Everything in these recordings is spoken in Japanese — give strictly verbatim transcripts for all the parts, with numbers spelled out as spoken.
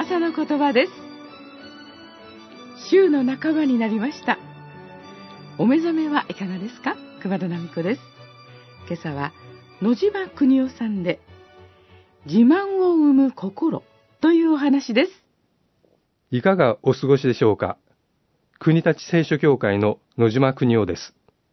朝の言葉です。週の半ばになりました。お目覚めはいかがですか？熊田奈美子です。今朝は野島邦夫さんで自慢を生む心というお話です。 いかがお過ごしでしょうか。国立聖書協会の野島邦夫です。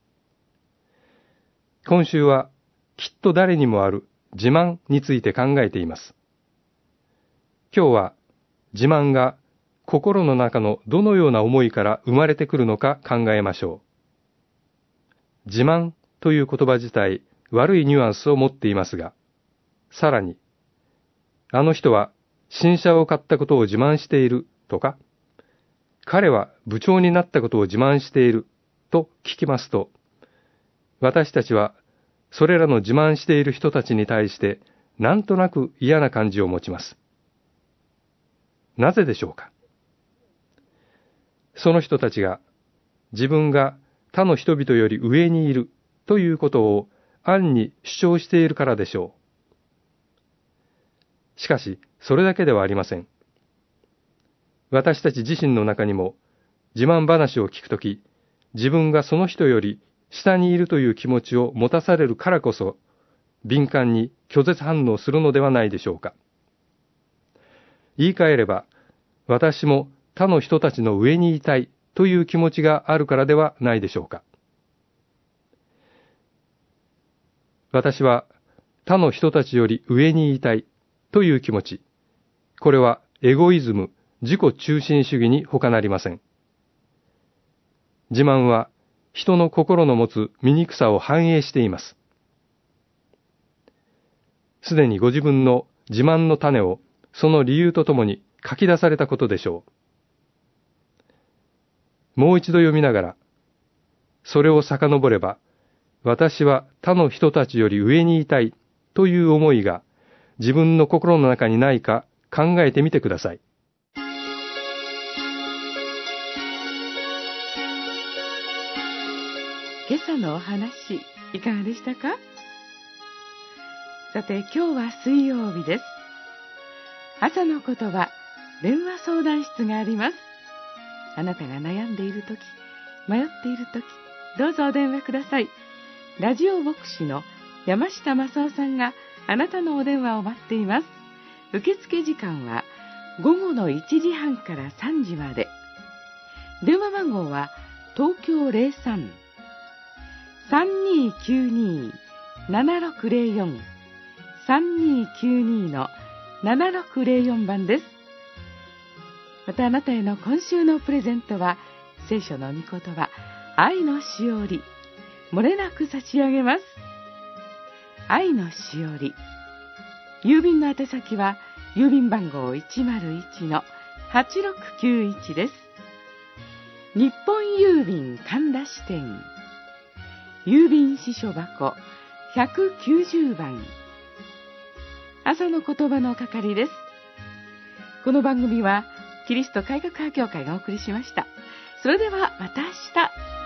今週はきっと誰にもある自慢について考えています。今日は自慢が心の中のどのような思いから生まれてくるのか考えましょう。自慢という言葉自体悪いニュアンスを持っていますが、さらに、あの人は新車を買ったことを自慢しているとか、彼は部長になったことを自慢していると聞きますと、私たちはそれらの自慢している人たちに対してなんとなく嫌な感じを持ちます。なぜでしょうか。その人たちが自分が他の人々より上にいるということを暗に主張しているからでしょう。しかし、それだけではありません。私たち自身の中にも自慢話を聞くとき、自分がその人より下にいるという気持ちを持たされるからこそ、敏感に拒絶反応するのではないでしょうか。言い換えれば、私も他の人たちの上にいたいという気持ちがあるからではないでしょうか。私は他の人たちより上にいたいという気持ち、これはエゴイズム、自己中心主義に他なりません。自慢は人の心の持つ醜さを反映しています。すでにご自分の自慢の種をその理由とともに書き出されたことでしょう。もう一度読みながら、それを遡れば、私は他の人たちより上にいたいという思いが自分の心の中にないか考えてみてください。 今朝のお話、いかがでしたか？さて、今日は水曜日です。朝の言葉、電話相談室があります。あなたが悩んでいるとき、迷っているとき、どうぞお電話ください。ラジオ牧師の山下正夫さんがあなたのお電話を待っています。受付時間は午後のいちじはんからさんじまで。電話番号は東京 ゼロさん さんにーきゅうにー ななろくゼロよん さんにーきゅうにー のななろくゼロよんばんです。またあなたへの今週のプレゼントは聖書の御言葉、愛のしおり、漏れなく差し上げます。愛のしおり。郵便の宛先は郵便番号 いちまるいちのはちろくきゅういち です。日本郵便神田支店郵便支所箱ひゃくきゅうじゅうばん、朝の言葉の係です。この番組はキリスト改革派教会がお送りしました。それではまた明日。